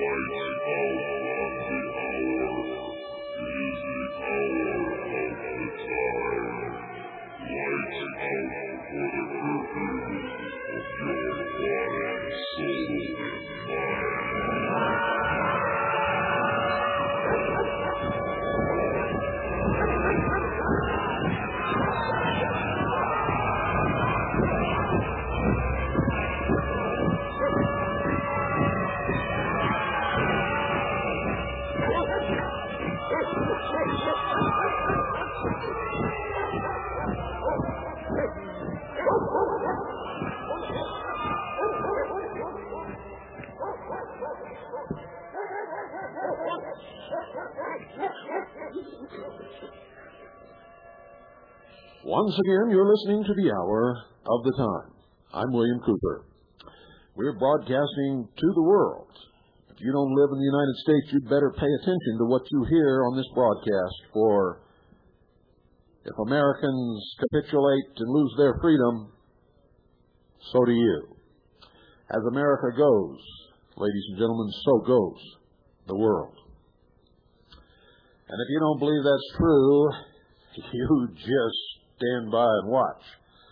Once again, you're listening to the Hour of the Time. I'm William Cooper. We're broadcasting to the world. If you don't live in the United States, you'd better pay attention to what you hear on this broadcast, for if Americans capitulate and lose their freedom, so do you. As America goes, ladies and gentlemen, so goes the world. And if you don't believe that's true, you just stand by and watch.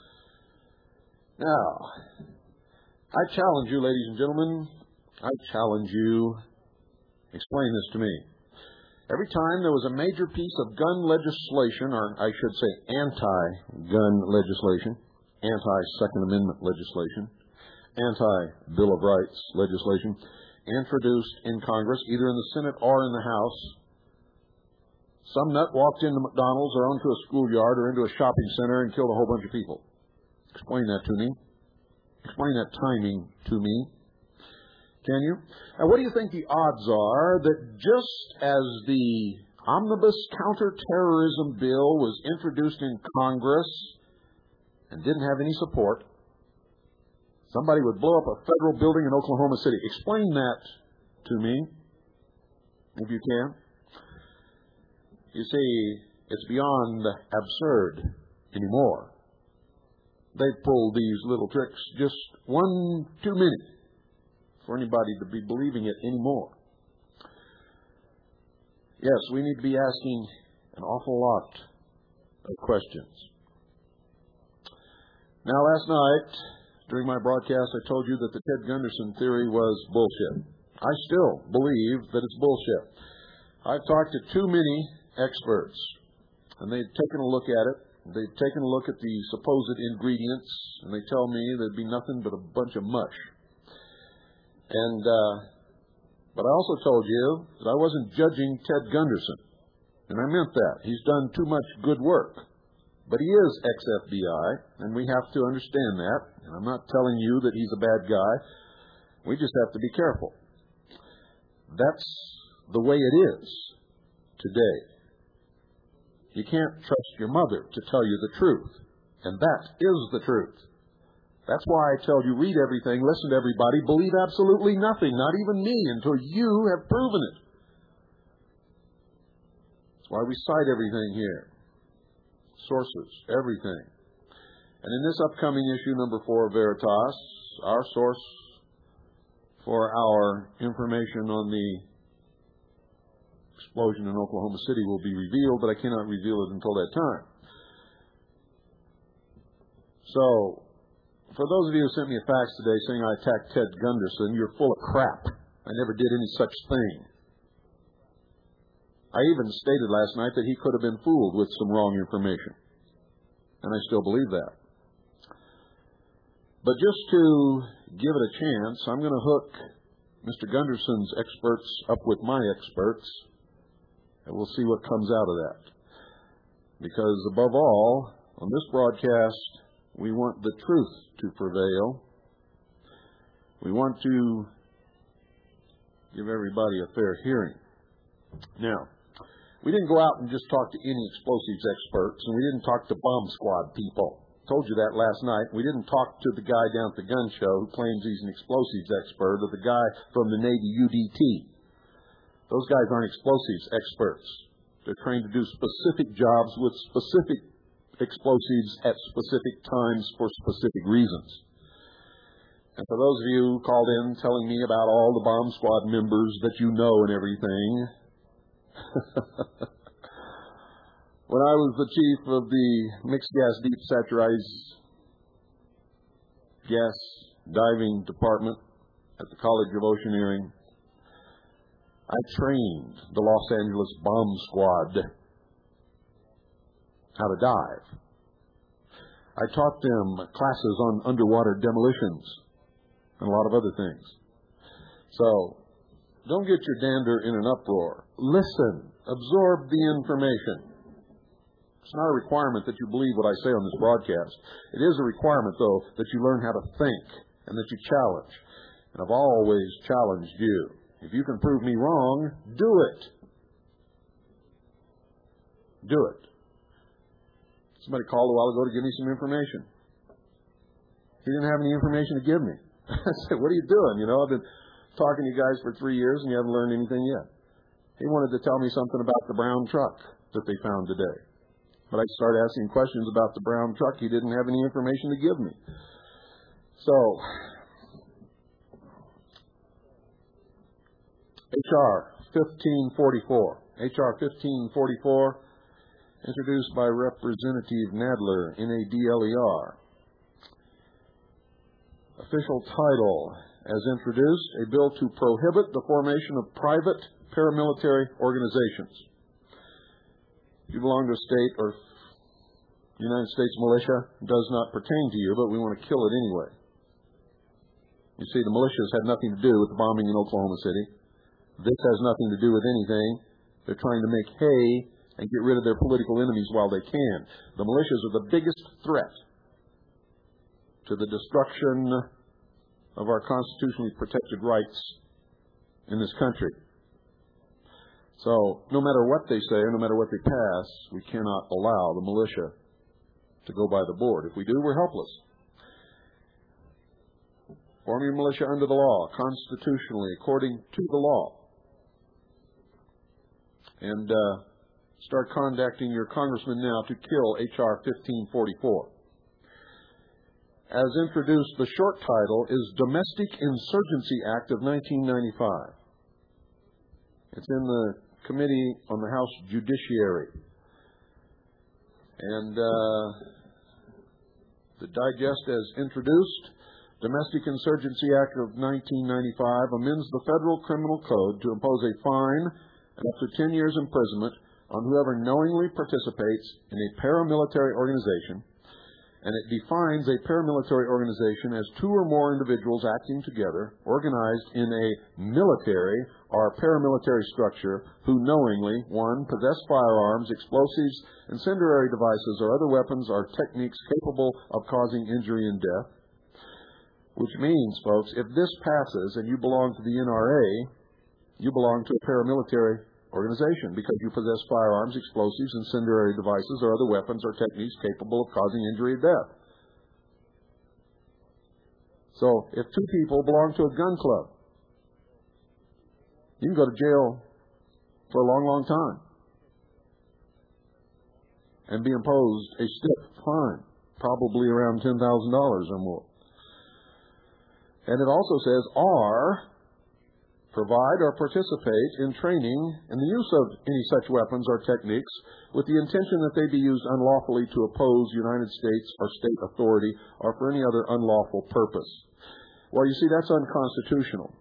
Now, I challenge you, ladies and gentlemen, explain this to me. Every time there was a major piece of gun legislation, or I should say anti-gun legislation, anti-Second Amendment legislation, anti-Bill of Rights legislation, introduced in Congress, either in the Senate or in the House, some nut walked into McDonald's or onto a schoolyard or into a shopping center and killed a whole bunch of people. Explain that to me. Explain that timing to me. Can you? Now, what do you think the odds are that just as the Omnibus Counterterrorism Bill was introduced in Congress and didn't have any support, somebody would blow up a federal building in Oklahoma City? Explain that to me, if you can. You see, it's beyond absurd anymore. They've pulled these little tricks just one too many for anybody to be believing it anymore. Yes, we need to be asking an awful lot of questions. Now, last night, during my broadcast, I told you that the Ted Gunderson theory was bullshit. I still believe that it's bullshit. I've talked to too many experts, and they've taken a look at it. They've taken a look at the supposed ingredients, and they tell me there'd be nothing but a bunch of mush. And but I also told you that I wasn't judging Ted Gunderson, and I meant that. He's done too much good work, but he is ex-FBI, and we have to understand that. And I'm not telling you that he's a bad guy. We just have to be careful. That's the way it is today. You can't trust your mother to tell you the truth. And that is the truth. That's why I tell you, read everything, listen to everybody, believe absolutely nothing, not even me, until you have proven it. That's why we cite everything here. Sources, everything. And in this upcoming issue, number 4 of Veritas, our source for our information on the explosion in Oklahoma City will be revealed, but I cannot reveal it until that time. So, for those of you who sent me a fax today saying I attacked Ted Gunderson, you're full of crap. I never did any such thing. I even stated last night that he could have been fooled with some wrong information. And I still believe that. But just to give it a chance, I'm going to hook Mr. Gunderson's experts up with my experts, and we'll see what comes out of that. Because above all, on this broadcast, we want the truth to prevail. We want to give everybody a fair hearing. Now, we didn't go out and just talk to any explosives experts, and we didn't talk to bomb squad people. I told you that last night. We didn't talk to the guy down at the gun show who claims he's an explosives expert, or the guy from the Navy UDT. Those guys aren't explosives experts. They're trained to do specific jobs with specific explosives at specific times for specific reasons. And for those of you who called in telling me about all the bomb squad members that you know and everything, when I was the chief of the mixed gas deep saturized gas diving department at the College of Oceaneering, I trained the Los Angeles Bomb Squad how to dive. I taught them classes on underwater demolitions and a lot of other things. So, don't get your dander in an uproar. Listen. Absorb the information. It's not a requirement that you believe what I say on this broadcast. It is a requirement, though, that you learn how to think and that you challenge. And I've always challenged you. If you can prove me wrong, do it. Do it. Somebody called a while ago to give me some information. He didn't have any information to give me. I said, what are you doing? You know, I've been talking to you guys for 3 years and you haven't learned anything yet. He wanted to tell me something about the brown truck that they found today. But I started asking questions about the brown truck. He didn't have any information to give me. So, H.R. 1544. H.R. 1544, introduced by Representative Nadler, N-A-D-L-E-R. Official title, as introduced, a bill to prohibit the formation of private paramilitary organizations. If you belong to a state or United States militia, it does not pertain to you, but we want to kill it anyway. You see, the militias had nothing to do with the bombing in Oklahoma City. This has nothing to do with anything. They're trying to make hay and get rid of their political enemies while they can. The militias are the biggest threat to the destruction of our constitutionally protected rights in this country. So, no matter what they say, or no matter what they pass, we cannot allow the militia to go by the board. If we do, we're helpless. Form your militia under the law, constitutionally, according to the law. And start contacting your congressman now to kill H.R. 1544. As introduced, the short title is Domestic Insurgency Act of 1995. It's in the Committee on the House Judiciary. And the digest as introduced, Domestic Insurgency Act of 1995 amends the Federal Criminal Code to impose a fine and up to 10 years imprisonment on whoever knowingly participates in a paramilitary organization, and it defines a paramilitary organization as two or more individuals acting together, organized in a military or paramilitary structure, who knowingly, 1, possess firearms, explosives, incendiary devices, or other weapons or techniques capable of causing injury and death. Which means, folks, if this passes and you belong to the NRA, you belong to a paramilitary organization because you possess firearms, explosives, incendiary devices, or other weapons or techniques capable of causing injury or death. So, if two people belong to a gun club, you can go to jail for a long, long time and be imposed a stiff fine, probably around $10,000 or more. And it also says, are provide or participate in training in the use of any such weapons or techniques with the intention that they be used unlawfully to oppose United States or state authority or for any other unlawful purpose. Well, you see, that's unconstitutional.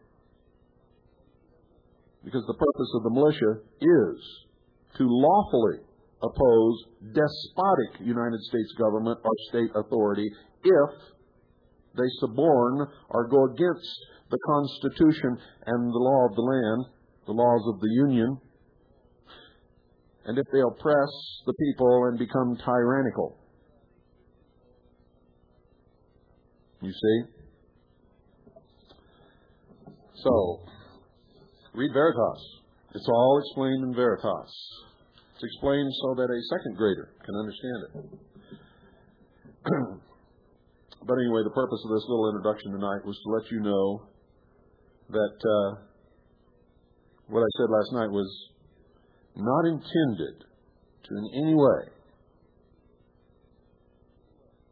Because the purpose of the militia is to lawfully oppose despotic United States government or state authority if they suborn or go against the Constitution and the law of the land, the laws of the Union, and if they oppress the people and become tyrannical. You see? So, read Veritas. It's all explained in Veritas. It's explained so that a second grader can understand it. But anyway, the purpose of this little introduction tonight was to let you know that what I said last night was not intended to in any way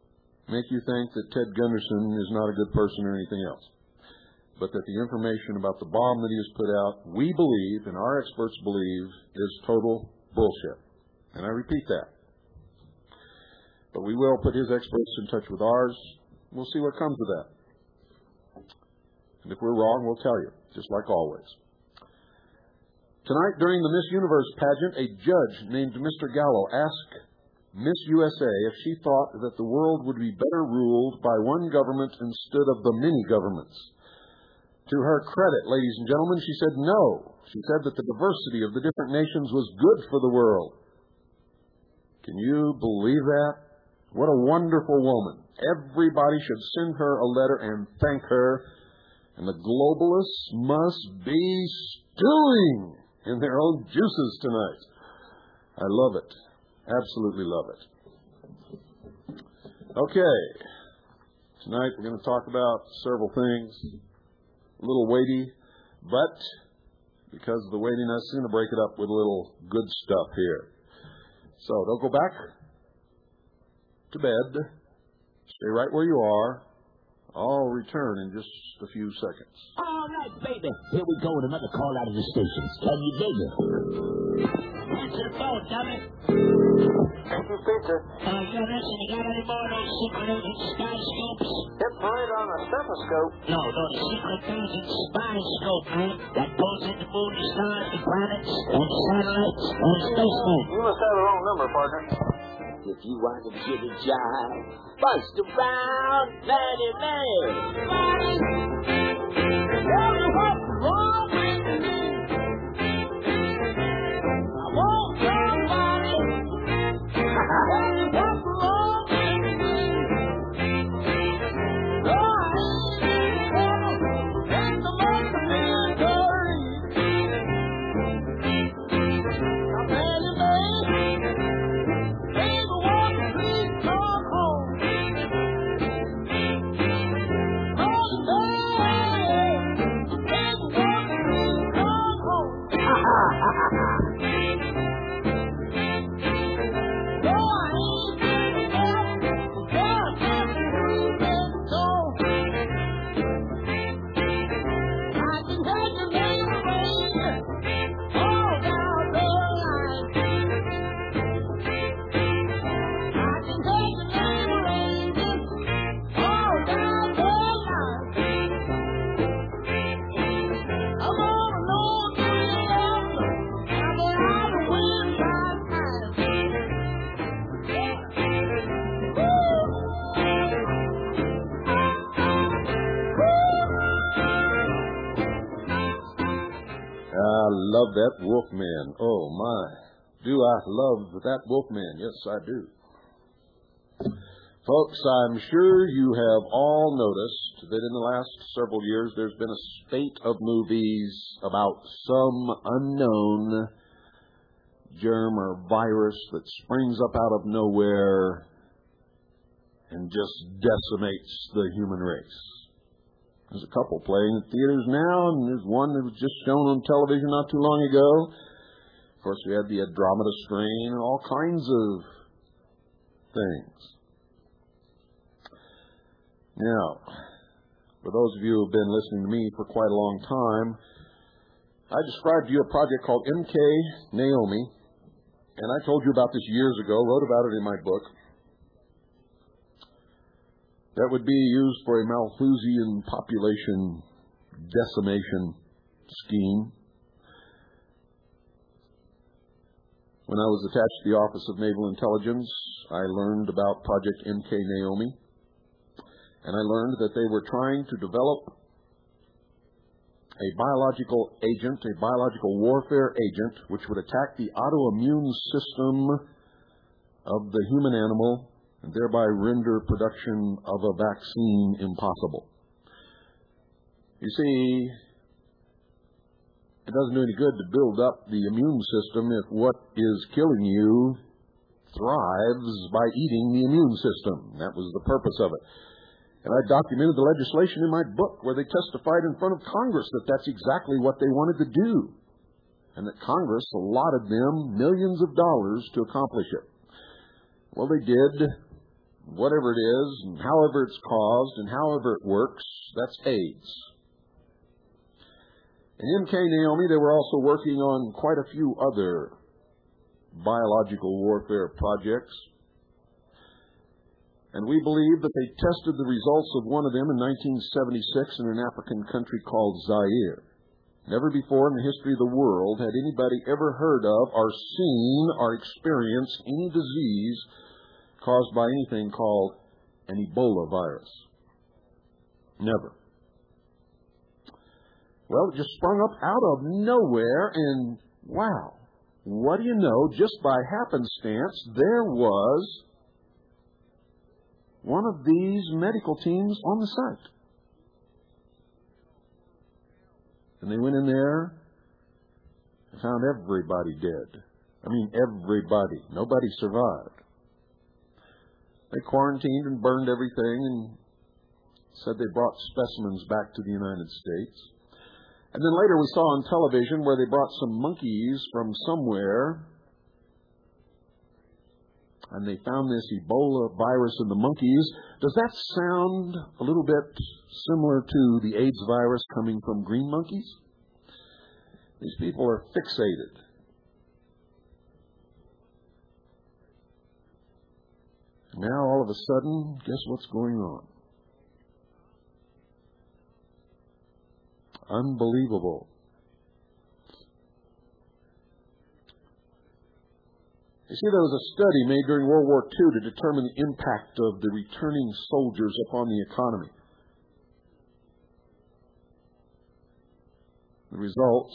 make you think that Ted Gunderson is not a good person or anything else, but that the information about the bomb that he has put out, we believe, and our experts believe, is total bullshit. And I repeat that. But we will put his experts in touch with ours. We'll see what comes of that. And if we're wrong, we'll tell you, just like always. Tonight, during the Miss Universe pageant, a judge named Mr. Gallo asked Miss USA if she thought that the world would be better ruled by one government instead of the many governments. To her credit, ladies and gentlemen, she said no. She said that the diversity of the different nations was good for the world. Can you believe that? What a wonderful woman. Everybody should send her a letter and thank her. And the globalists must be stewing in their own juices tonight. I love it. Absolutely love it. Okay. Tonight we're going to talk about several things. A little weighty, but because of the weightiness, I'm going to break it up with a little good stuff here. So don't go back to bed. Stay right where you are. I'll return in just a few seconds. All right, baby. Here we go with another call out of the stations. Can you dig it? Answer the phone, dummy. Thank you, Peter. Yeah, listen, you got any more of those secret agent spy scopes? Hit play on a stethoscope. No, the secret agent spy scope, man. That pulls in the moon, the stars, the planets, and the satellites, and the spacemen. You must have the wrong number, partner. If you want to get a job, bust around, let it live. Tell me what's wrong with me. I want somebody. Tell me what's wrong with me. Oh, I ain't trouble in the military. I'm ready, baby. I love that Wolfman. Oh, my. Do I love that Wolfman? Yes, I do. Folks, I'm sure you have all noticed that in the last several years there's been a spate of movies about some unknown germ or virus that springs up out of nowhere and just decimates the human race. There's a couple playing in theaters now, and there's one that was just shown on television not too long ago. Of course, we had the Andromeda strain and all kinds of things. Now, for those of you who have been listening to me for quite a long time, I described to you a project called MK Naomi, and I told you about this years ago, wrote about it in my book. That would be used for a Malthusian population decimation scheme. When I was attached to the Office of Naval Intelligence, I learned about Project MK Naomi, and I learned that they were trying to develop a biological agent, a biological warfare agent, which would attack the autoimmune system of the human animal and thereby render production of a vaccine impossible. You see, it doesn't do any good to build up the immune system if what is killing you thrives by eating the immune system. That was the purpose of it. And I documented the legislation in my book where they testified in front of Congress that that's exactly what they wanted to do, and that Congress allotted them millions of dollars to accomplish it. Well, they did, whatever it is, and however it's caused, and however it works, that's AIDS. And MK Naomi, they were also working on quite a few other biological warfare projects. And we believe that they tested the results of one of them in 1976 in an African country called Zaire. Never before in the history of the world had anybody ever heard of or seen or experienced any disease caused by anything called an Ebola virus. Never. Well, it just sprung up out of nowhere, and wow, what do you know, just by happenstance, there was one of these medical teams on the site. And they went in there and found everybody dead. I mean, everybody. Nobody survived. They quarantined and burned everything and said they brought specimens back to the United States. And then later we saw on television where they brought some monkeys from somewhere, and they found this Ebola virus in the monkeys. Does that sound a little bit similar to the AIDS virus coming from green monkeys? These people are fixated. Now, all of a sudden, guess what's going on? Unbelievable. You see, there was a study made during World War II to determine the impact of the returning soldiers upon the economy. The results,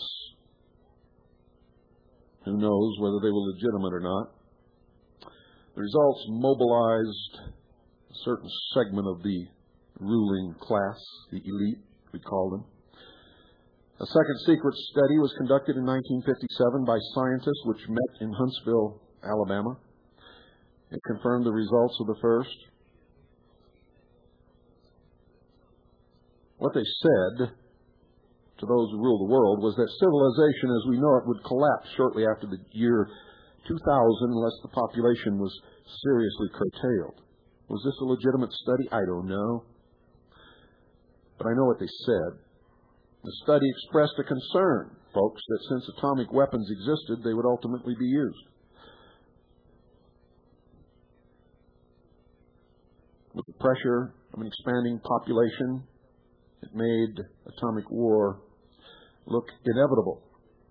who knows whether they were legitimate or not, the results mobilized a certain segment of the ruling class, the elite, we call them. A second secret study was conducted in 1957 by scientists which met in Huntsville, Alabama. It confirmed the results of the first. What they said to those who ruled the world was that civilization as we know it would collapse shortly after the year 2000 unless the population was seriously curtailed. Was this a legitimate study? I don't know. But I know what they said. The study expressed a concern, folks, that since atomic weapons existed, they would ultimately be used. With the pressure of an expanding population, it made atomic war look inevitable.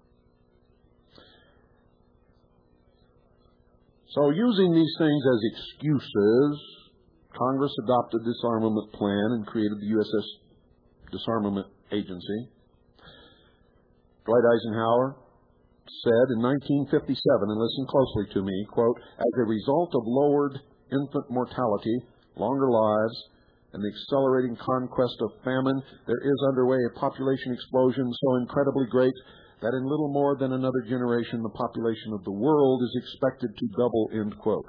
So using these things as excuses, Congress adopted this armament plan and created the USS Disarmament Agency. Dwight Eisenhower said in 1957, and listen closely to me, quote, as a result of lowered infant mortality, longer lives, and the accelerating conquest of famine, there is underway a population explosion so incredibly great that in little more than another generation, the population of the world is expected to double, end quote.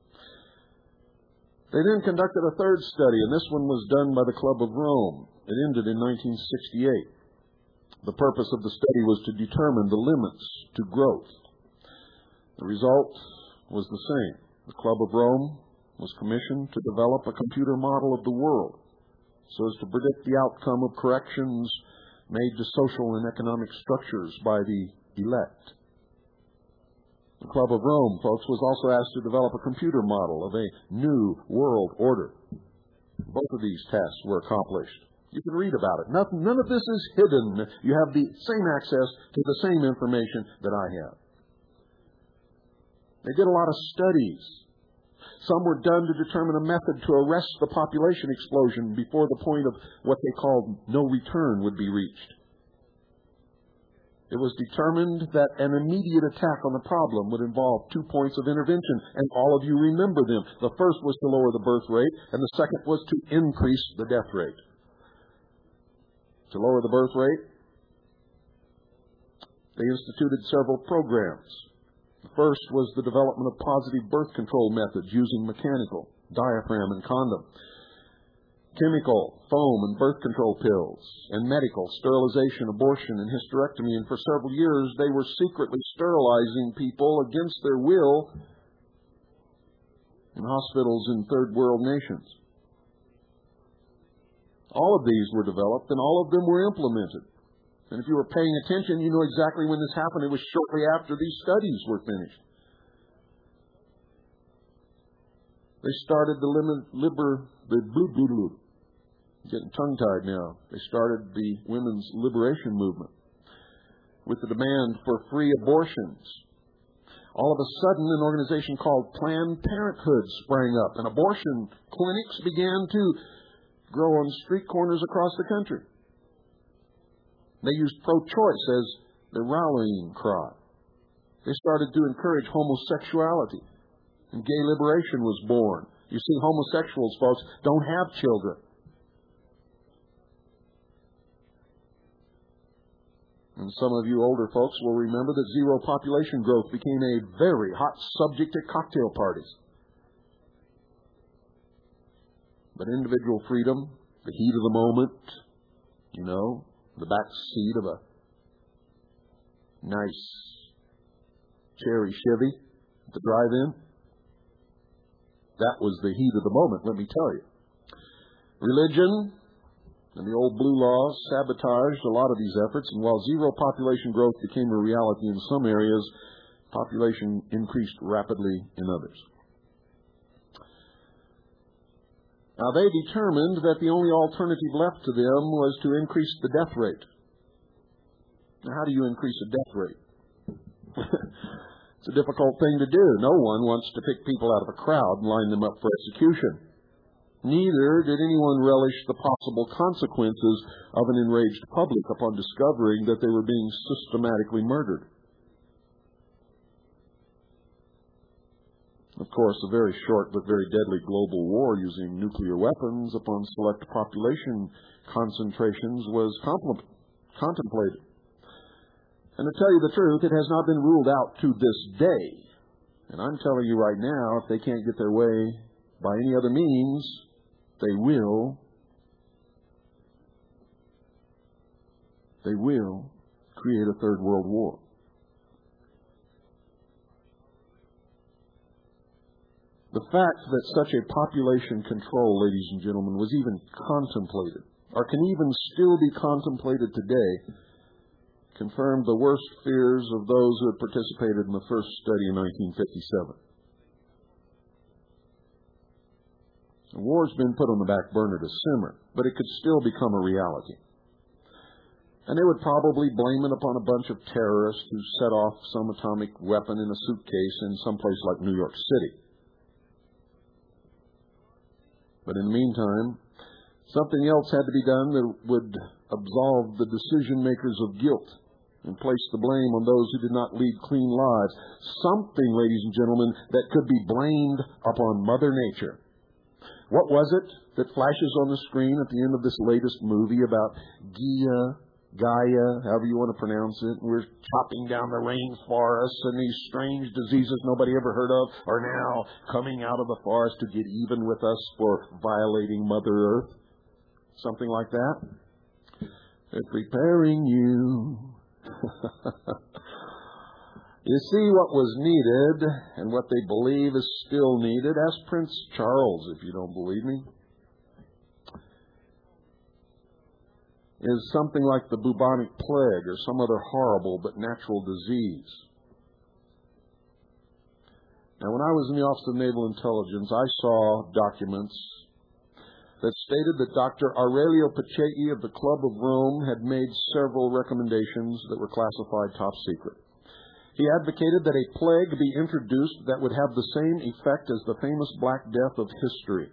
They then conducted a third study, and this one was done by the Club of Rome. It ended in 1968. The purpose of the study was to determine the limits to growth. The result was the same. The Club of Rome was commissioned to develop a computer model of the world so as to predict the outcome of corrections made to social and economic structures by the elect. The Club of Rome, folks, was also asked to develop a computer model of a new world order. Both of these tasks were accomplished. You can read about it. None of this is hidden. You have the same access to the same information that I have. They did a lot of studies. Some were done to determine a method to arrest the population explosion before the point of what they called no return would be reached. It was determined that an immediate attack on the problem would involve 2 points of intervention, and all of you remember them. The first was to lower the birth rate, and the second was to increase the death rate. To lower the birth rate, they instituted several programs. The first was the development of positive birth control methods using mechanical, diaphragm, and condom, chemical, foam, and birth control pills, and medical, sterilization, abortion, and hysterectomy. And for several years, they were secretly sterilizing people against their will and hospitals in third world nations. All of these were developed, and all of them were implemented. And if you were paying attention, you know exactly when this happened. It was shortly after these studies were finished. They started getting tongue-tied now. They started the women's liberation movement with the demand for free abortions. All of a sudden, an organization called Planned Parenthood sprang up, and abortion clinics began to grow on street corners across the country. They used pro-choice as their rallying cry. They started to encourage homosexuality, and gay liberation was born. You see, homosexuals, folks, don't have children. And some of you older folks will remember that zero population growth became a very hot subject at cocktail parties. But individual freedom, the heat of the moment, the back seat of a nice cherry Chevy at the drive-in, that was the heat of the moment, let me tell you. Religion and the old blue laws sabotaged a lot of these efforts, and while zero population growth became a reality in some areas, population increased rapidly in others. Now, they determined that the only alternative left to them was to increase the death rate. Now, how do you increase a death rate? It's a difficult thing to do. No one wants to pick people out of a crowd and line them up for execution. Neither did anyone relish the possible consequences of an enraged public upon discovering that they were being systematically murdered. Of course, a very short but very deadly global war using nuclear weapons upon select population concentrations was contemplated. And to tell you the truth, it has not been ruled out to this day. And I'm telling you right now, if they can't get their way by any other means, they will create a third world war. The fact that such a population control, ladies and gentlemen, was even contemplated, or can even still be contemplated today, confirmed the worst fears of those who had participated in the first study in 1957. The war's been put on the back burner to simmer, but it could still become a reality. And they would probably blame it upon a bunch of terrorists who set off some atomic weapon in a suitcase in some place like New York City. But in the meantime, something else had to be done that would absolve the decision makers of guilt and place the blame on those who did not lead clean lives. Something, ladies and gentlemen, that could be blamed upon Mother Nature. What was it that flashes on the screen at the end of this latest movie about Gaia, however you want to pronounce it? We're chopping down the rainforests, and these strange diseases nobody ever heard of are now coming out of the forest to get even with us for violating Mother Earth. Something like that. They're preparing you. You see, what was needed and what they believe is still needed. Ask Prince Charles if you don't believe me. Is something like the bubonic plague or some other horrible but natural disease. Now, when I was in the Office of Naval Intelligence, I saw documents that stated that Dr. Aurelio Pacheco of the Club of Rome had made several recommendations that were classified top secret. He advocated that a plague be introduced that would have the same effect as the famous Black Death of history.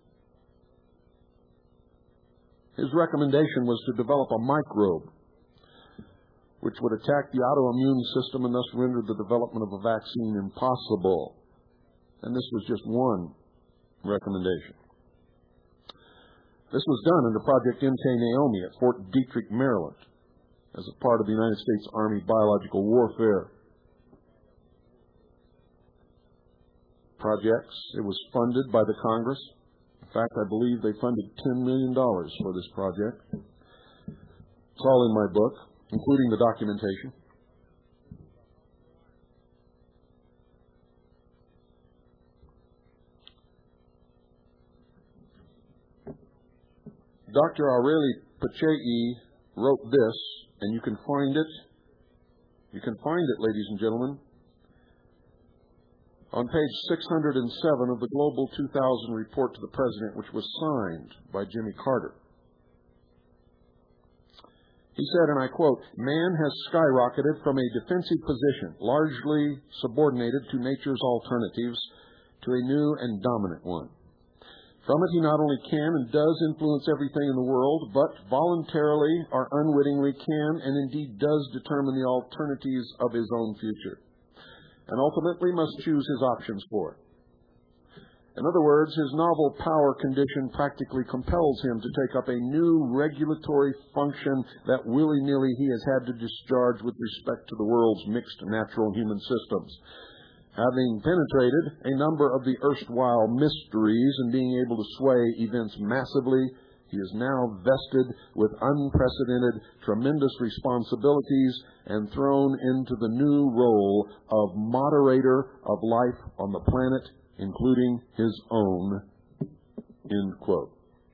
His recommendation was to develop a microbe which would attack the autoimmune system and thus render the development of a vaccine impossible. And this was just one recommendation. This was done under Project Entei Naomi at Fort Detrick, Maryland, as a part of the United States Army biological warfare projects. It was funded by the Congress. In fact, I believe they funded $10 million for this project. It's all in my book, including the documentation. Dr. Aureli Pacheco wrote this, and you can find it. You can find it, ladies and gentlemen, on page 607 of the Global 2000 report to the President, which was signed by Jimmy Carter. He said, and I quote, "Man has skyrocketed from a defensive position, largely subordinated to nature's alternatives, to a new and dominant one. From it he not only can and does influence everything in the world, but voluntarily or unwittingly can and indeed does determine the alternatives of his own future, and ultimately must choose his options for it. In other words, his novel power condition practically compels him to take up a new regulatory function that willy-nilly he has had to discharge with respect to the world's mixed natural and human systems. Having penetrated a number of the erstwhile mysteries and being able to sway events massively, he is now vested with unprecedented, tremendous responsibilities and thrown into the new role of moderator of life on the planet, including his own." End quote.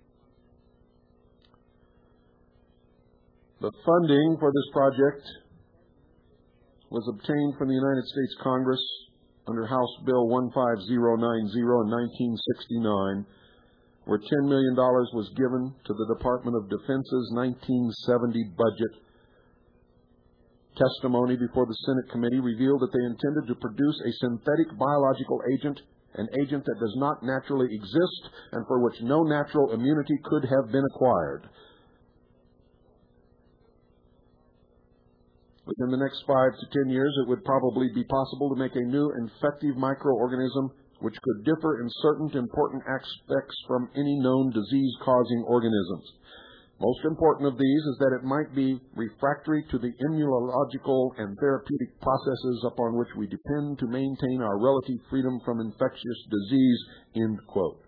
The funding for this project was obtained from the United States Congress under House Bill 15090 in 1969, where $10 million was given to the Department of Defense's 1970 budget. Testimony before the Senate committee revealed that they intended to produce a synthetic biological agent, an agent that does not naturally exist and for which no natural immunity could have been acquired. Within the next 5 to 10 years, it would probably be possible to make a new infective microorganism which could differ in certain important aspects from any known disease-causing organisms. Most important of these is that it might be refractory to the immunological and therapeutic processes upon which we depend to maintain our relative freedom from infectious disease. End quote.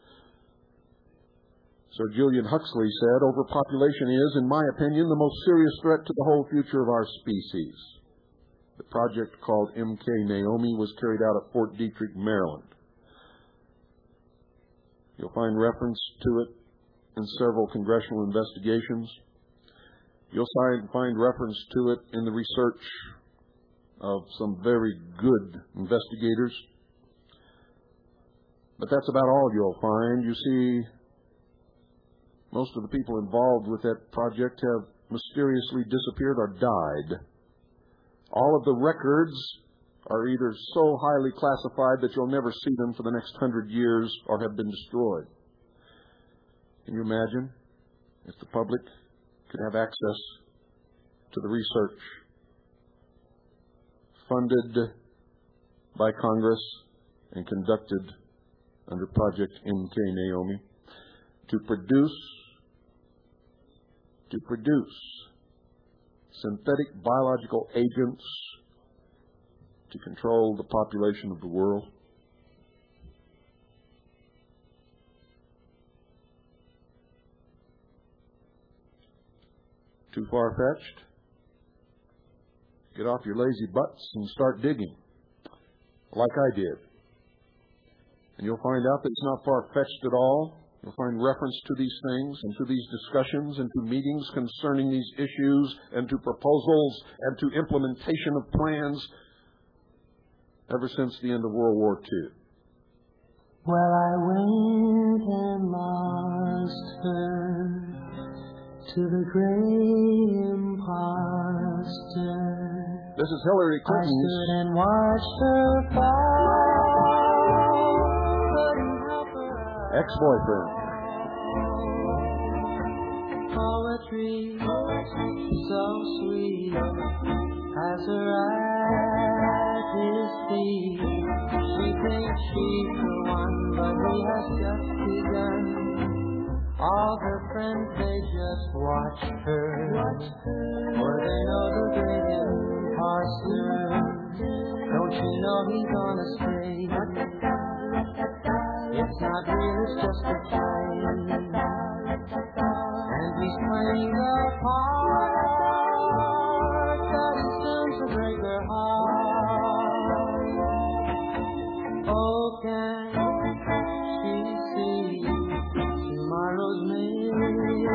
Sir Julian Huxley said, "Overpopulation is, in my opinion, the most serious threat to the whole future of our species." The project, called MK Naomi, was carried out at Fort Detrick, Maryland. You'll find reference to it in several congressional investigations. You'll find reference to it in the research of some very good investigators. But that's about all you'll find. You see, most of the people involved with that project have mysteriously disappeared or died. All of the records are either so highly classified that you'll never see them for the next 100 years or have been destroyed. Can you imagine if the public could have access to the research funded by Congress and conducted under Project MK Naomi to produce synthetic biological agents to control the population of the world? Too far-fetched? Get off your lazy butts and start digging, like I did. And you'll find out that it's not far-fetched at all. You'll find reference to these things and to these discussions and to meetings concerning these issues and to proposals and to implementation of plans ever since the end of World War II. Well, I went and lost her to the great imposter. This is Hillary I Clinton's stood and watched her fall. Couldn't help her out. ex-boyfriend. Poetry, so sweet, has her at his feet. She thinks she's the one, but he has just begun. All her friends, they just watch her, for they know the great imposter. Don't you know he's gonna stay? It's not real, it's just a fight. And he's playing the part that is soon to break her heart. Oh, can she see tomorrow's mail?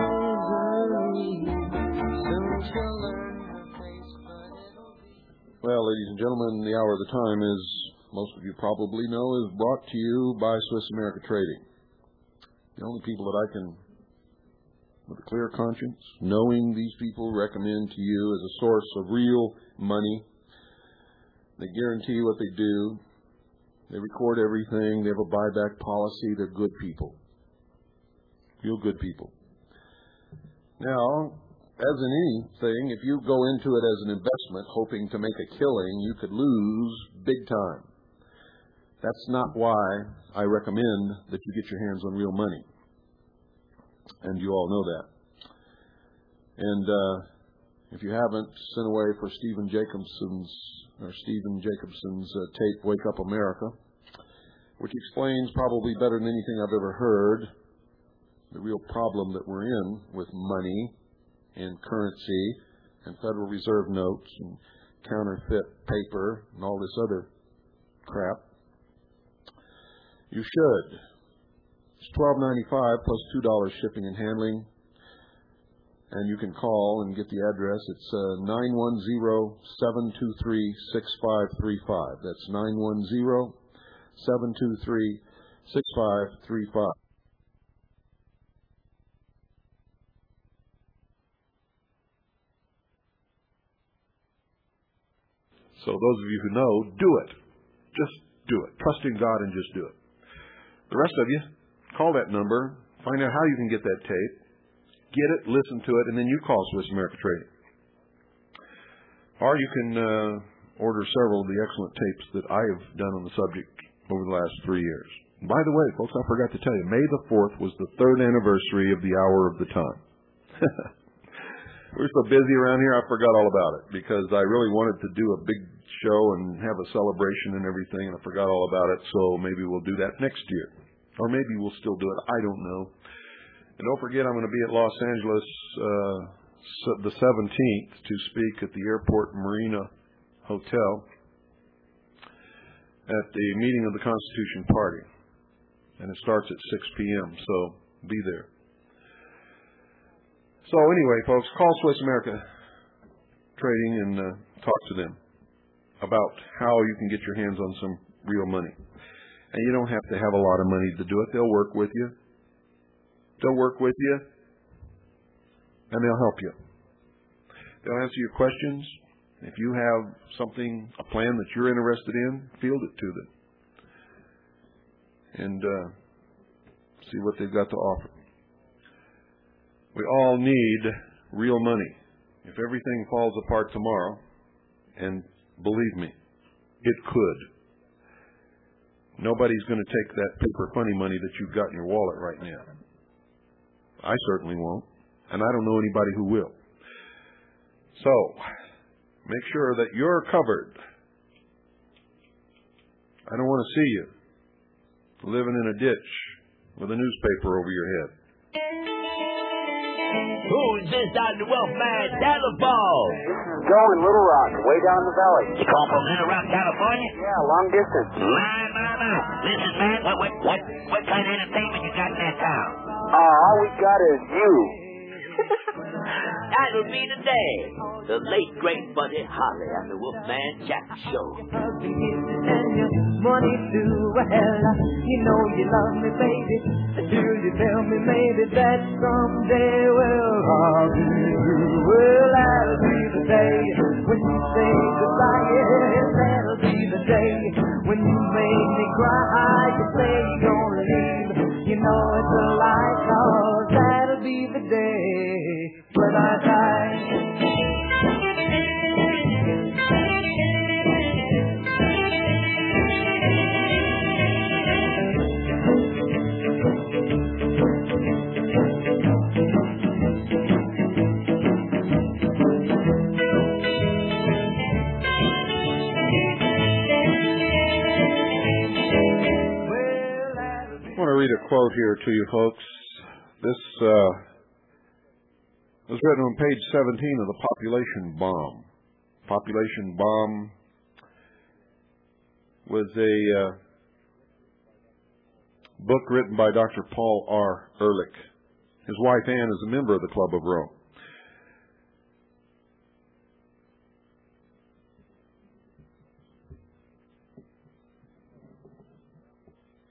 Well, ladies and gentlemen, the hour of the time, as most of you probably know, is brought to you by Swiss America Trading. The only people that I can, with a clear conscience, knowing these people, recommend to you as a source of real money. They guarantee what they do. They record everything. They have a buyback policy. They're good people. Real good people. Now, as in anything, if you go into it as an investment hoping to make a killing, you could lose big time. That's not why I recommend that you get your hands on real money. And you all know that. And if you haven't, send away for Stephen Jacobson's tape, Wake Up America, which explains probably better than anything I've ever heard the real problem that we're in with money and currency and Federal Reserve notes and counterfeit paper and all this other crap. You should. It's $12.95 plus $2 shipping and handling. And you can call and get the address. It's 910-723-6535. That's 910-723-6535. So those of you who know, do it. Just do it. Trust in God and just do it. The rest of you, call that number. Find out how you can get that tape. Get it, listen to it, and then you call Swiss America Trading. Or you can order several of the excellent tapes that I have done on the subject over the last 3 years. And by the way, folks, I forgot to tell you, May the 4th was the 3rd anniversary of the Hour of the Time. We're so busy around here, I forgot all about it because I really wanted to do a big show and have a celebration and everything, and I forgot all about it, so maybe we'll do that next year. Or maybe we'll still do it. I don't know. And don't forget, I'm going to be at Los Angeles the 17th to speak at the Airport Marina Hotel at the meeting of the Constitution Party. And it starts at 6 p.m., so be there. So anyway, folks, call Swiss America Trading and talk to them about how you can get your hands on some real money. And you don't have to have a lot of money to do it. They'll work with you. They'll work with you, and they'll help you. They'll answer your questions. If you have something, a plan that you're interested in, field it to them. And see what they've got to offer. We all need real money. If everything falls apart tomorrow, and believe me, it could. Nobody's going to take that paper funny money that you've got in your wallet right now. I certainly won't, and I don't know anybody who will. So, make sure that you're covered. I don't want to see you living in a ditch with a newspaper over your head. Who's this out in the Wolfman Telephone? This is Joe in Little Rock, way down the valley. You call from Little Rock, California? Yeah, long distance. My. Listen, man, what kind of entertainment you got in that town? All we got is you. That'll be the day. The late, great Buddy Holly and the Wolfman Jack Show. Money to hell, you know you love me, baby. Do you tell me maybe that someday I'll be through? Well, that'll be the day when you say goodbye. Yes, that'll be the day when you make me cry. You say you're gonna leave, you know it's a lie, 'cause that'll be the day when I die. I want to read a quote here to you folks. This was written on page 17 of the Population Bomb. Population Bomb was a book written by Dr. Paul R. Ehrlich. His wife Ann is a member of the Club of Rome.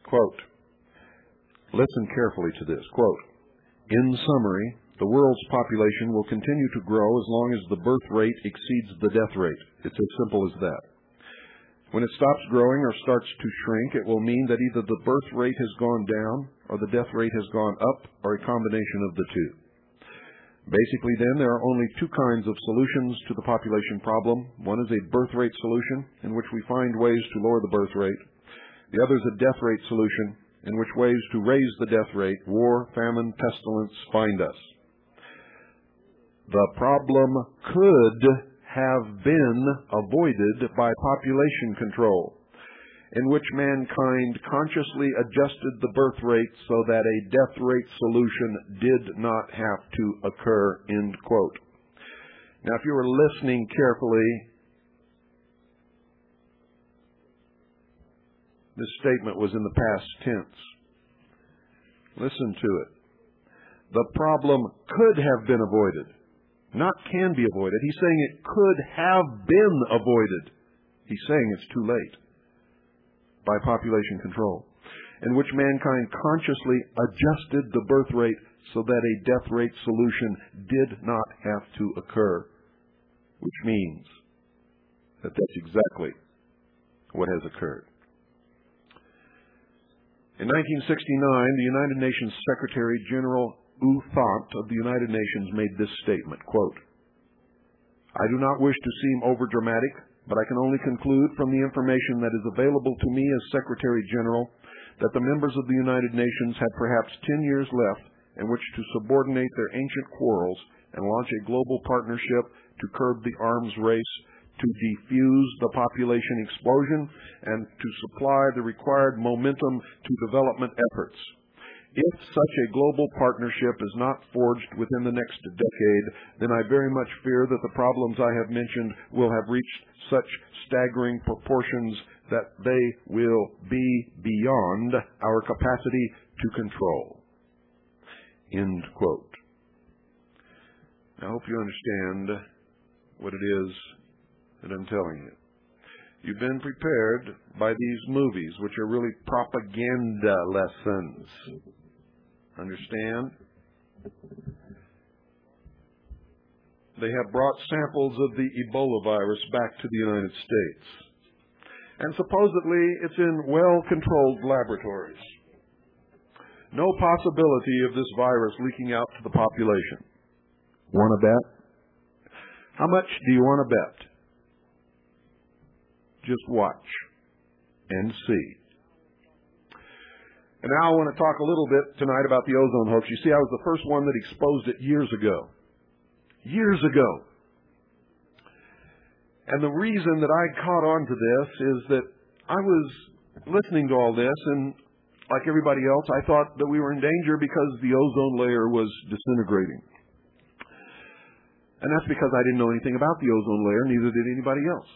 Quote, listen carefully to this. Quote, in summary, the world's population will continue to grow as long as the birth rate exceeds the death rate. It's as simple as that. When it stops growing or starts to shrink, it will mean that either the birth rate has gone down or the death rate has gone up, or a combination of the two. Basically, then, there are only two kinds of solutions to the population problem. One is a birth rate solution, in which we find ways to lower the birth rate. The other is a death rate solution, in which ways to raise the death rate, war, famine, pestilence, find us. The problem could have been avoided by population control, in which mankind consciously adjusted the birth rate so that a death rate solution did not have to occur, end quote. Now, if you were listening carefully, this statement was in the past tense. Listen to it. The problem could have been avoided, not can be avoided. He's saying it could have been avoided. He's saying it's too late. By population control, in which mankind consciously adjusted the birth rate so that a death rate solution did not have to occur, which means that that's exactly what has occurred. In 1969, the United Nations Secretary General U Thant of the United Nations made this statement, quote, I do not wish to seem overdramatic, but I can only conclude from the information that is available to me as Secretary General that the members of the United Nations had perhaps 10 years left in which to subordinate their ancient quarrels and launch a global partnership to curb the arms race, to defuse the population explosion, and to supply the required momentum to development efforts. If such a global partnership is not forged within the next decade, then I very much fear that the problems I have mentioned will have reached such staggering proportions that they will be beyond our capacity to control. End quote. I hope you understand what it is that I'm telling you. You've been prepared by these movies, which are really propaganda lessons. Understand? They have brought samples of the Ebola virus back to the United States. And supposedly it's in well-controlled laboratories. No possibility of this virus leaking out to the population. Want to bet? How much do you want to bet? Just watch and see. And now I want to talk a little bit tonight about the ozone hoax. You see, I was the first one that exposed it years ago. Years ago. And the reason that I caught on to this is that I was listening to all this, and like everybody else, I thought that we were in danger because the ozone layer was disintegrating. And that's because I didn't know anything about the ozone layer, neither did anybody else.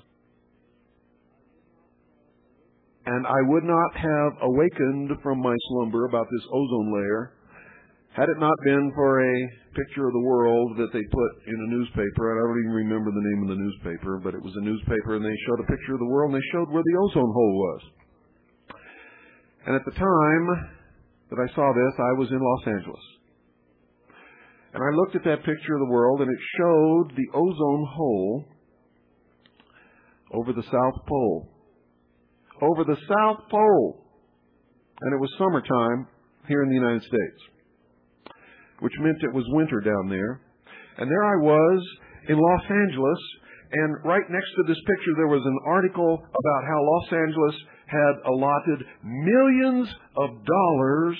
And I would not have awakened from my slumber about this ozone layer had it not been for a picture of the world that they put in a newspaper. And I don't even remember the name of the newspaper, but it was a newspaper, and they showed a picture of the world, and they showed where the ozone hole was. And at the time that I saw this, I was in Los Angeles. And I looked at that picture of the world, and it showed the ozone hole over the South Pole. Over the South Pole. And it was summertime here in the United States, which meant it was winter down there. And there I was in Los Angeles, and right next to this picture there was an article about how Los Angeles had allotted millions of dollars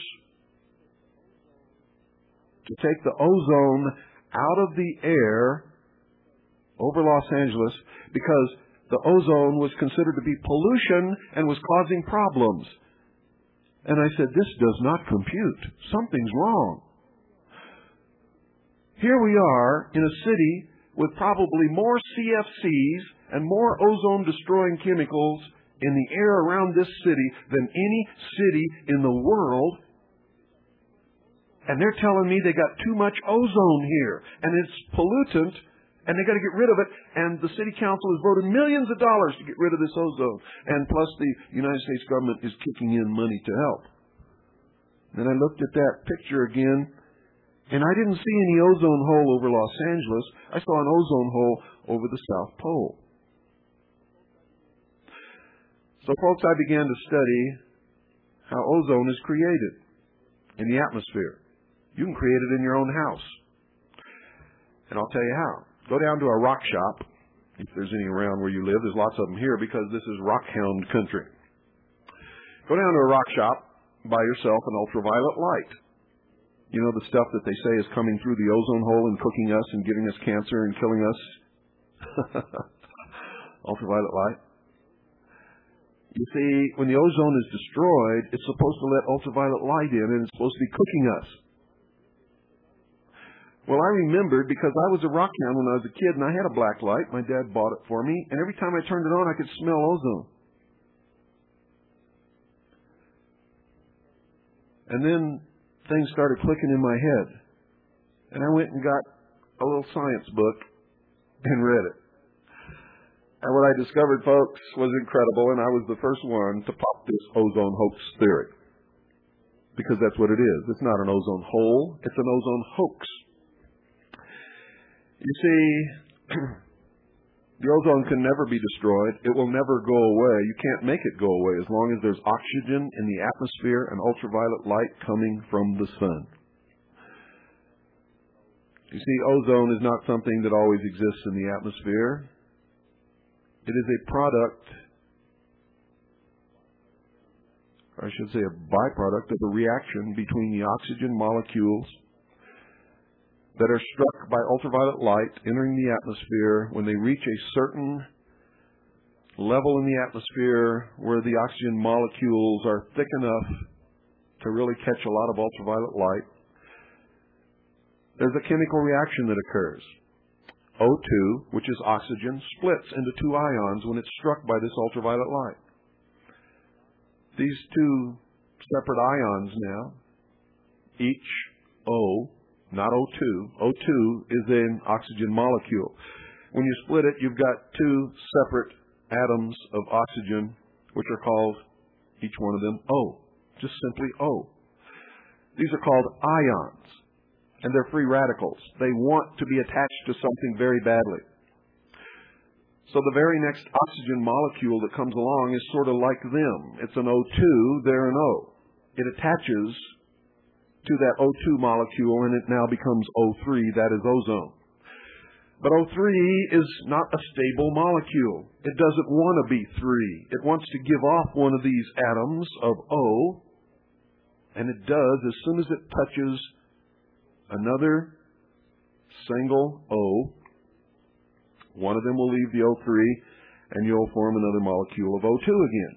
to take the ozone out of the air over Los Angeles because the ozone was considered to be pollution and was causing problems. And I said, this does not compute. Something's wrong. Here we are in a city with probably more CFCs and more ozone-destroying chemicals in the air around this city than any city in the world. And they're telling me they got too much ozone here, and it's pollutant, And they got to get rid of it. And the city council has voted millions of dollars to get rid of this ozone. And plus the United States government is kicking in money to help. Then I looked at that picture again, and I didn't see any ozone hole over Los Angeles. I saw an ozone hole over the South Pole. So, folks, I began to study how ozone is created in the atmosphere. You can create it in your own house. And I'll tell you how. Go down to a rock shop, if there's any around where you live. There's lots of them here because this is rockhound country. Go down to a rock shop, buy yourself an ultraviolet light. You know, the stuff that they say is coming through the ozone hole and cooking us and giving us cancer and killing us? Ultraviolet light. You see, when the ozone is destroyed, it's supposed to let ultraviolet light in, and it's supposed to be cooking us. Well, I remembered because I was a rockhound when I was a kid, and I had a black light. My dad bought it for me, and every time I turned it on, I could smell ozone. And then things started clicking in my head, and I went and got a little science book and read it. And what I discovered, folks, was incredible, and I was the first one to pop this ozone hoax theory. Because that's what it is. It's not an ozone hole, it's an ozone hoax. You see, the ozone can never be destroyed. It will never go away. You can't make it go away as long as there's oxygen in the atmosphere and ultraviolet light coming from the sun. You see, ozone is not something that always exists in the atmosphere. It is a product, or I should say a byproduct of a reaction between the oxygen molecules that are struck by ultraviolet light entering the atmosphere. When they reach a certain level in the atmosphere where the oxygen molecules are thick enough to really catch a lot of ultraviolet light, there's a chemical reaction that occurs. O2, which is oxygen, splits into two ions when it's struck by this ultraviolet light. These two separate ions now, each O, not O2. O2 is an oxygen molecule. When you split it, you've got two separate atoms of oxygen, which are called, each one of them, O. Just simply O. These are called ions, and they're free radicals. They want to be attached to something very badly. So the very next oxygen molecule that comes along is sort of like them. It's an O2, they're an O. It attaches to that O2 molecule, and it now becomes O3, that is ozone. But O3 is not a stable molecule. It doesn't want to be 3. It wants to give off one of these atoms of O, and it does as soon as it touches another single O. One of them will leave the O3, and you'll form another molecule of O2 again.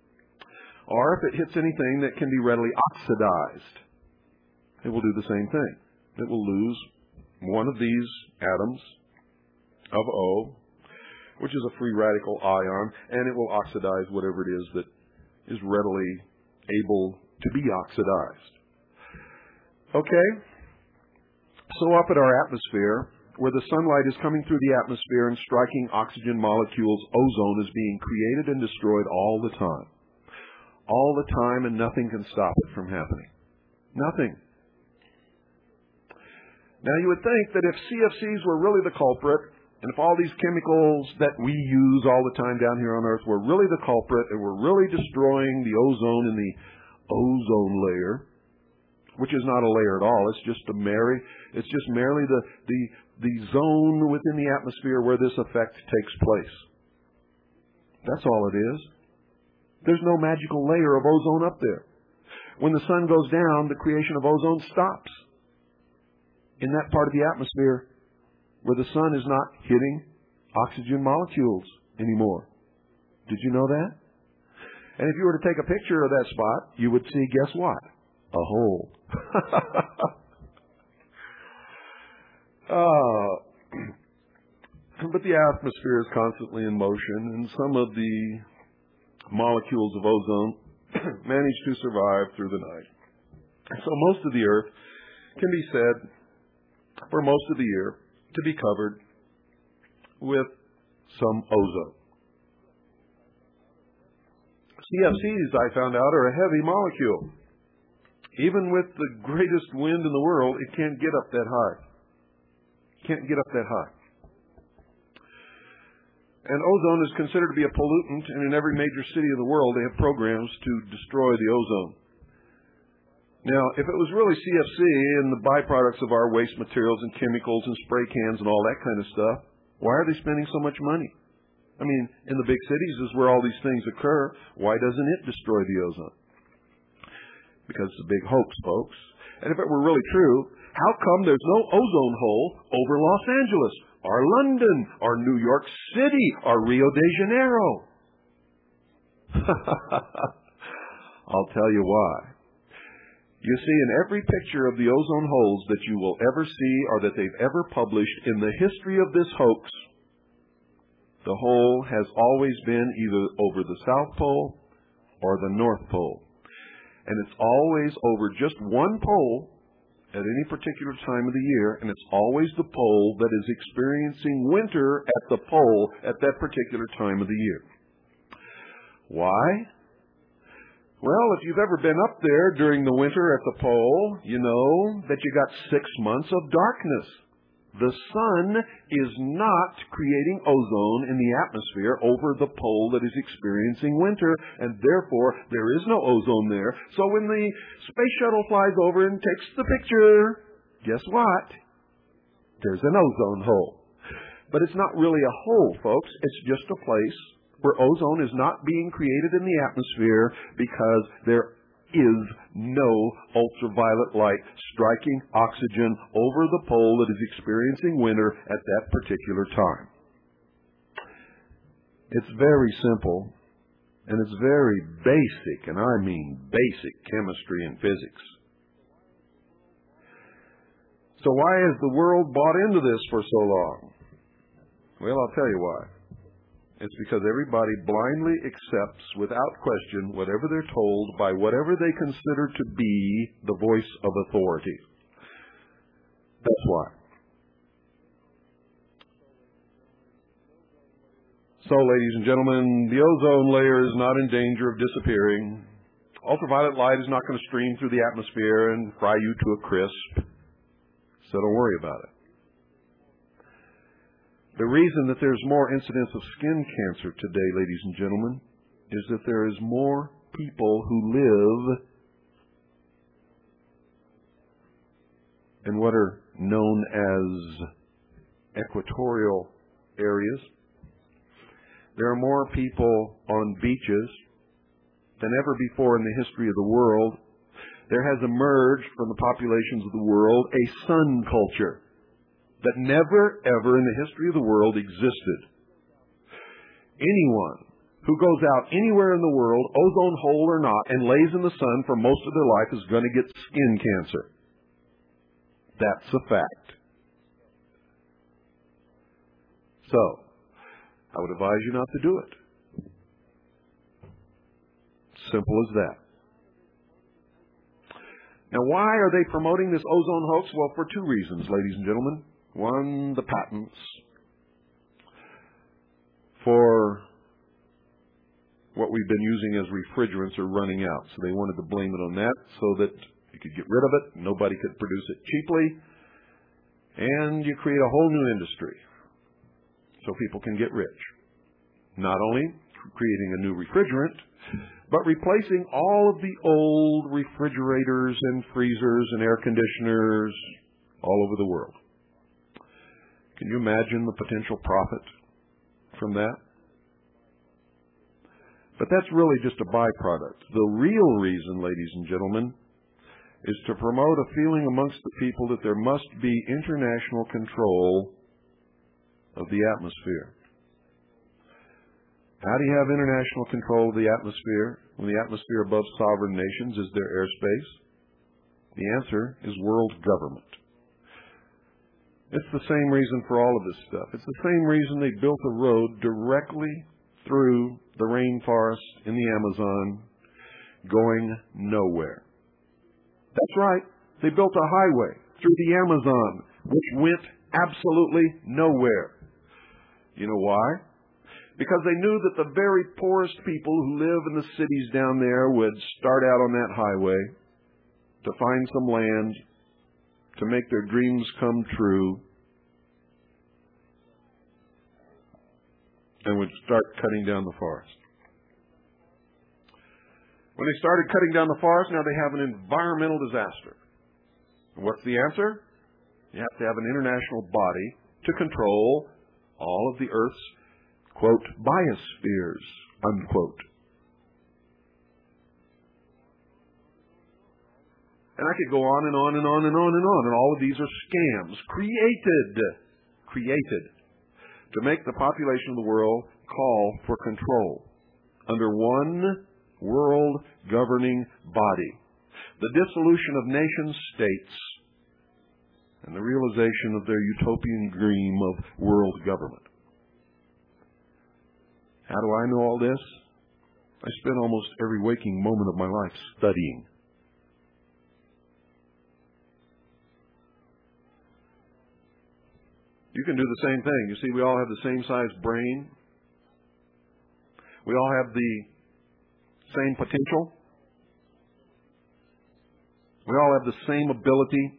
Or if it hits anything that can be readily oxidized, it will do the same thing. It will lose one of these atoms of O, which is a free radical ion, and it will oxidize whatever it is that is readily able to be oxidized. Okay? So up at our atmosphere, where the sunlight is coming through the atmosphere and striking oxygen molecules, ozone is being created and destroyed all the time. All the time, and nothing can stop it from happening. Nothing. Now, you would think that if CFCs were really the culprit, and if all these chemicals that we use all the time down here on Earth were really the culprit, and were really destroying the ozone in the ozone layer, which is not a layer at all, it's just merely the zone within the atmosphere where this effect takes place. That's all it is. There's no magical layer of ozone up there. When the sun goes down, the creation of ozone stops in that part of the atmosphere where the sun is not hitting oxygen molecules anymore. Did you know that? And if you were to take a picture of that spot, you would see, guess what? A hole. But the atmosphere is constantly in motion, and some of the molecules of ozone manage to survive through the night. So most of the Earth can be said, for most of the year, to be covered with some ozone. CFCs, I found out, are a heavy molecule. Even with the greatest wind in the world, it can't get up that high. Can't get up that high. And ozone is considered to be a pollutant, and in every major city of the world, they have programs to destroy the ozone. Now, if it was really CFC and the byproducts of our waste materials and chemicals and spray cans and all that kind of stuff, why are they spending so much money? I mean, in the big cities is where all these things occur. Why doesn't it destroy the ozone? Because it's a big hoax, folks. And if it were really true, how come there's no ozone hole over Los Angeles, or London, or New York City, or Rio de Janeiro? I'll tell you why. You see, in every picture of the ozone holes that you will ever see or that they've ever published in the history of this hoax, the hole has always been either over the South Pole or the North Pole. And it's always over just one pole at any particular time of the year, and it's always the pole that is experiencing winter at the pole at that particular time of the year. Why? Well, if you've ever been up there during the winter at the pole, you know that you got 6 months of darkness. The sun is not creating ozone in the atmosphere over the pole that is experiencing winter, and therefore there is no ozone there. So when the space shuttle flies over and takes the picture, guess what? There's an ozone hole. But it's not really a hole, folks. It's just a place where ozone is not being created in the atmosphere because there is no ultraviolet light striking oxygen over the pole that is experiencing winter at that particular time. It's very simple, and it's very basic, and I mean basic chemistry and physics. So why has the world bought into this for so long? Well, I'll tell you why. It's because everybody blindly accepts without question whatever they're told by whatever they consider to be the voice of authority. That's why. So, ladies and gentlemen, the ozone layer is not in danger of disappearing. Ultraviolet light is not going to stream through the atmosphere and fry you to a crisp. So don't worry about it. The reason that there's more incidence of skin cancer today, ladies and gentlemen, is that there is more people who live in what are known as equatorial areas. There are more people on beaches than ever before in the history of the world. There has emerged from the populations of the world a sun culture that never, ever in the history of the world existed. Anyone who goes out anywhere in the world, ozone hole or not, and lays in the sun for most of their life is going to get skin cancer. That's a fact. So, I would advise you not to do it. Simple as that. Now, why are they promoting this ozone hoax? Well, for two reasons, ladies and gentlemen. One, the patents for what we've been using as refrigerants are running out. So they wanted to blame it on that so that you could get rid of it, nobody could produce it cheaply, and you create a whole new industry so people can get rich. Not only creating a new refrigerant, but replacing all of the old refrigerators and freezers and air conditioners all over the world. Can you imagine the potential profit from that? But that's really just a byproduct. The real reason, ladies and gentlemen, is to promote a feeling amongst the people that there must be international control of the atmosphere. How do you have international control of the atmosphere when the atmosphere above sovereign nations is their airspace? The answer is world government. It's the same reason for all of this stuff. It's the same reason they built a road directly through the rainforest in the Amazon going nowhere. That's right. They built a highway through the Amazon which went absolutely nowhere. You know why? Because they knew that the very poorest people who live in the cities down there would start out on that highway to find some land, to make their dreams come true, and would start cutting down the forest. When they started cutting down the forest, now they have an environmental disaster. And what's the answer? You have to have an international body to control all of the Earth's, quote, biospheres, unquote. And I could go on and on and on and on and on. And all of these are scams created to make the population of the world call for control under one world governing body. The dissolution of nation states and the realization of their utopian dream of world government. How do I know all this? I spend almost every waking moment of my life studying. You can do the same thing. You see, we all have the same size brain. We all have the same potential. We all have the same ability.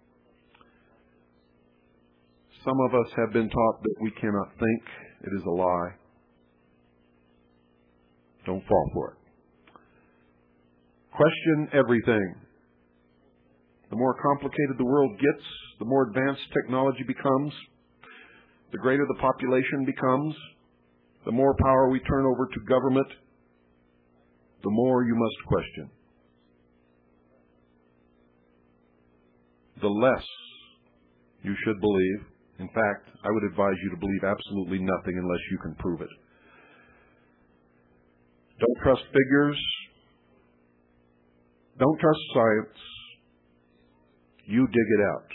Some of us have been taught that we cannot think. It is a lie. Don't fall for it. Question everything. The more complicated the world gets, the more advanced technology becomes, the greater the population becomes, the more power we turn over to government, the more you must question. The less you should believe. In fact, I would advise you to believe absolutely nothing unless you can prove it. Don't trust figures. Don't trust science. You dig it out.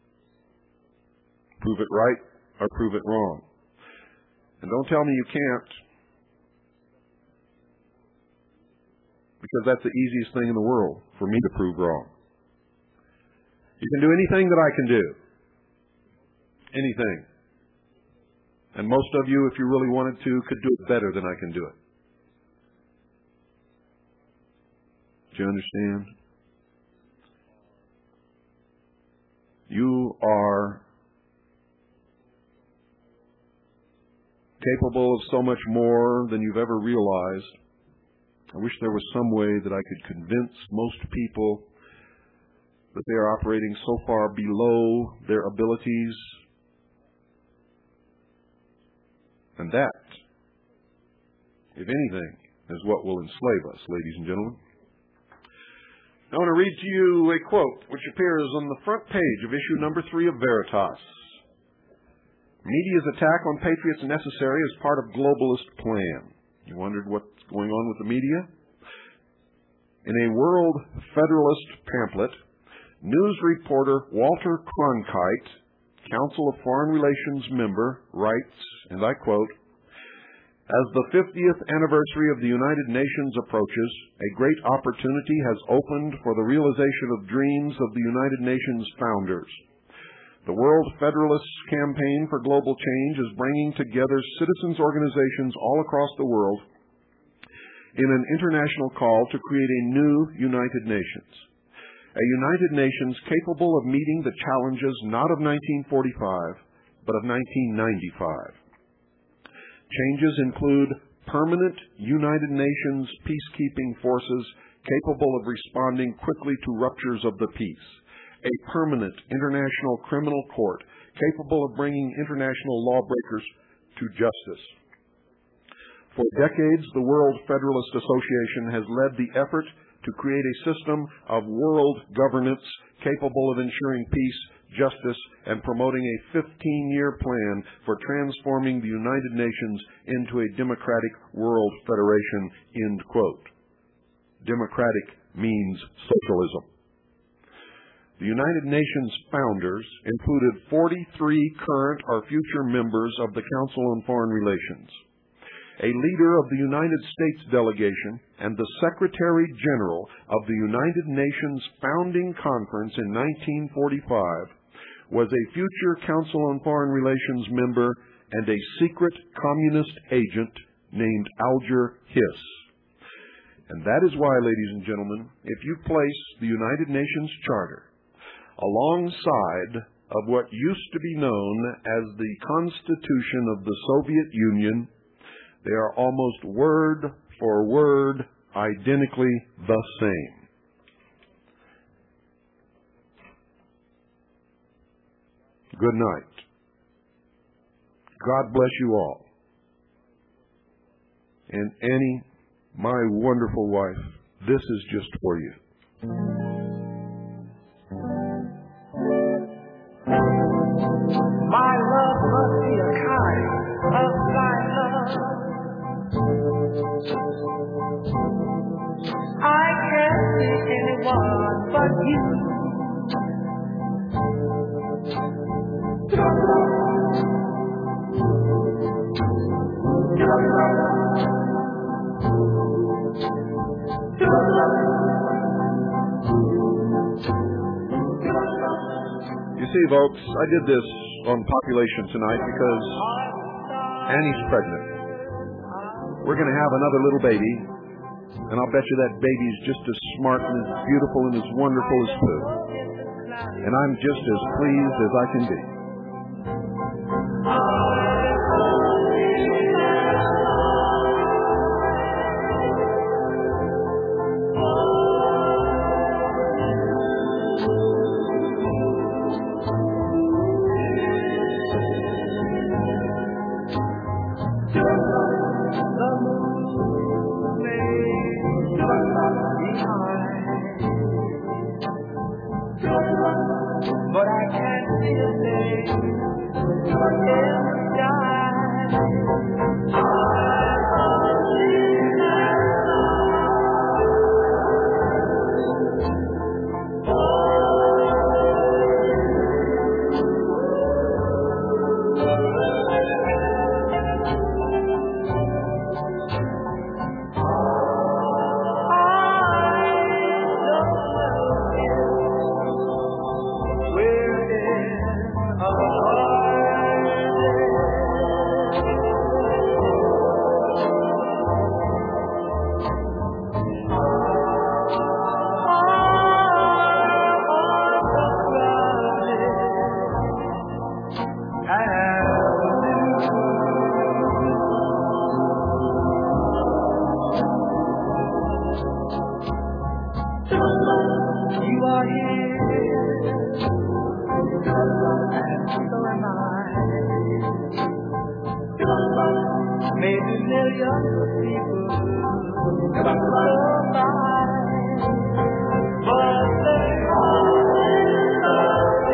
Prove it right or prove it wrong. And don't tell me you can't, because that's the easiest thing in the world for me to prove wrong. You can do anything that I can do. Anything. And most of you, if you really wanted to, could do it better than I can do it. Do you understand? You are capable of so much more than you've ever realized. I wish there was some way that I could convince most people that they are operating so far below their abilities. And that, if anything, is what will enslave us, ladies and gentlemen. I want to read to you a quote which appears on the front page of issue number 3 of Veritas. Media's attack on patriots necessary as part of globalist plan. You wondered what's going on with the media? In a World Federalist pamphlet, news reporter Walter Cronkite, Council of Foreign Relations member, writes, and I quote, "As the 50th anniversary of the United Nations approaches, a great opportunity has opened for the realization of dreams of the United Nations founders. The World Federalists Campaign for Global Change is bringing together citizens' organizations all across the world in an international call to create a new United Nations. A United Nations capable of meeting the challenges not of 1945, but of 1995. Changes include permanent United Nations peacekeeping forces capable of responding quickly to ruptures of the peace, a permanent international criminal court capable of bringing international lawbreakers to justice. For decades, the World Federalist Association has led the effort to create a system of world governance capable of ensuring peace, justice, and promoting a 15-year plan for transforming the United Nations into a democratic world federation," end quote. Democratic means socialism. The United Nations founders included 43 current or future members of the Council on Foreign Relations, a leader of the United States delegation, and the Secretary General of the United Nations Founding Conference in 1945 was a future Council on Foreign Relations member and a secret communist agent named Alger Hiss. And that is why, ladies and gentlemen, if you place the United Nations Charter alongside of what used to be known as the Constitution of the Soviet Union, they are almost word for word identically the same. Good night. God bless you all. And Annie, my wonderful wife, this is just for you. My love must be a kind of thy love. I can't see anyone but you. You see, folks, I did this on Population tonight because Annie's pregnant. We're going to have another little baby, and I'll bet you that baby's just as smart and as beautiful and as wonderful as Pooh. And I'm just as pleased as I can be. But I can't see a thing in the sky. You are here, and so am I. Maybe millions of people go by, but they always love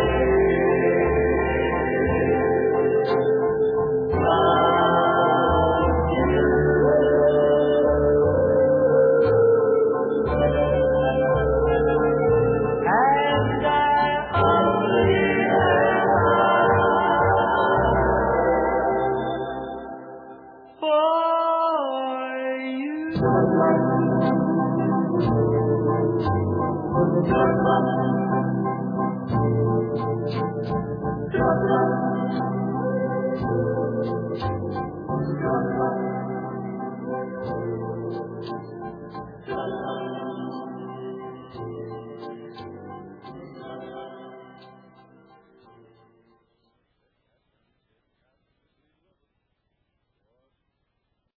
and I only have for you.